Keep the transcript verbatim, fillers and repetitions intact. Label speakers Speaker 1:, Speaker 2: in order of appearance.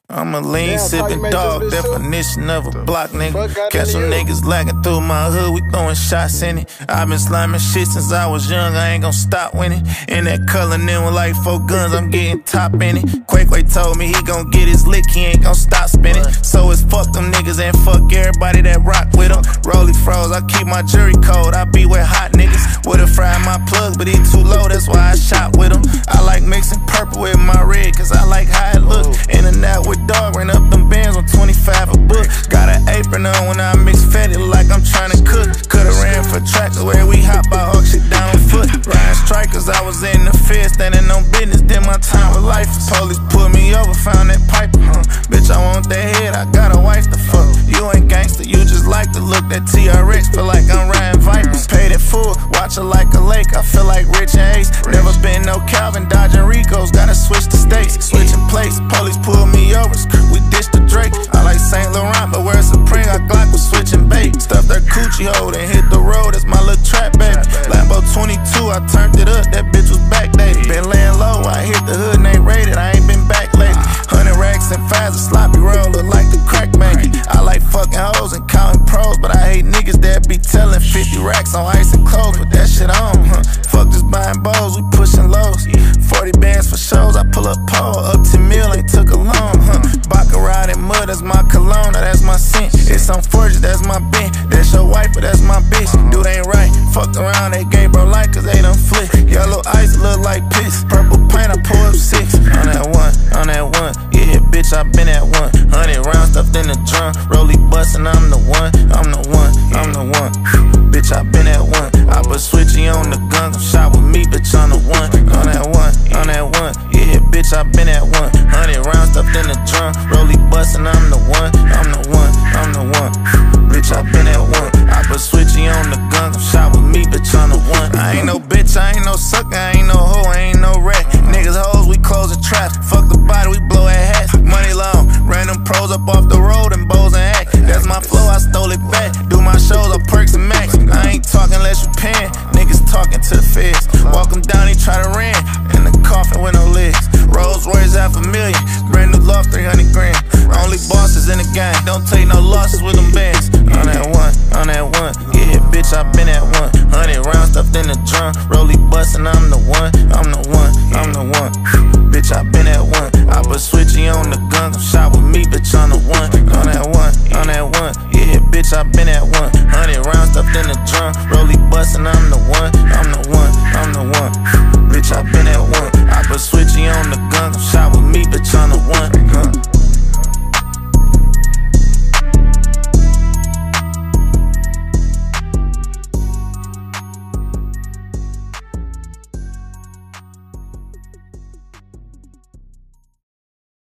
Speaker 1: I'm a lean sipping dog, definition of a block nigga. Catch some niggas lagging through my hood, we throwing shots in it. I been sliming shit since I was young, I ain't gon' stop winning. In that color, then with like four guns, I'm getting top in it. Quakeway told me he gon' get his lick, he ain't gon' stop spinning. So it's fuck them niggas and fuck everybody that rock with them. Rolly froze, I keep my jury cold, I be with hot niggas. Would've fried my plug, but he too low, that's why I shot with him. I like mixing purple with my red, cause I like how it look. In and out with dog, ran up them bands on twenty-five a book. Got an apron on when I mix fatty like I'm tryna cook. Coulda ran for tractor where we hop out, hawk shit down on foot. Ryan strikers, I was in the field, standing on business, did my time with life. Police pulled me over, found that pipe, huh? Bitch, I want that head, I got a wife to fuck. You ain't gangster, you just like to look. That T R X, feel like I'm riding Vipers. Paid in full, watch it like a lake, I feel like Rich and Ace. Never been no Calvin, dodging Ricos, gotta switch the states. Switching place, police pulled me over, we ditched the Drake. I like Saint Laurent, but wear Supreme, I Glock was switching bait. Stuff that coochie hole and hit the road, that's my little trap baby. Lambo twenty-two, I turned it up, that bitch was backdated. Been laying low, I hit the hood and ain't raided, I ain't been back lately. Hundred racks and fives, a sloppy roll, look like the crack baby. I like fucking hoes and counting pros, but I hate niggas that be telling fifty racks on ice and clothes, but that shit on, huh? Fuck just buying bows, we pushing lows. forty bands for shows, I pull up pole, up to mil, ain't took a loan, huh? Baccarat and mud, that's my cologne, that's my scent. It's on forge, that's my bent. That's your wife, but that's my bitch. Dude ain't right, fucked around, they gave bro light, cause they done flip. Yellow ice look like piss, purple paint, I pull up six. On that one, on that one, yeah, bitch, I been at one. Hundred rounds stuffed in the drum, Rolly bustin', I'm the one, I'm the one, I'm the one. Bitch, I been at one. I put switchy on the gun, come shot with me, bitch, on the one. On that one, on that one, yeah, bitch, I been at one. Hundred rounds stuffed in the drum, Rolly bustin', I'm the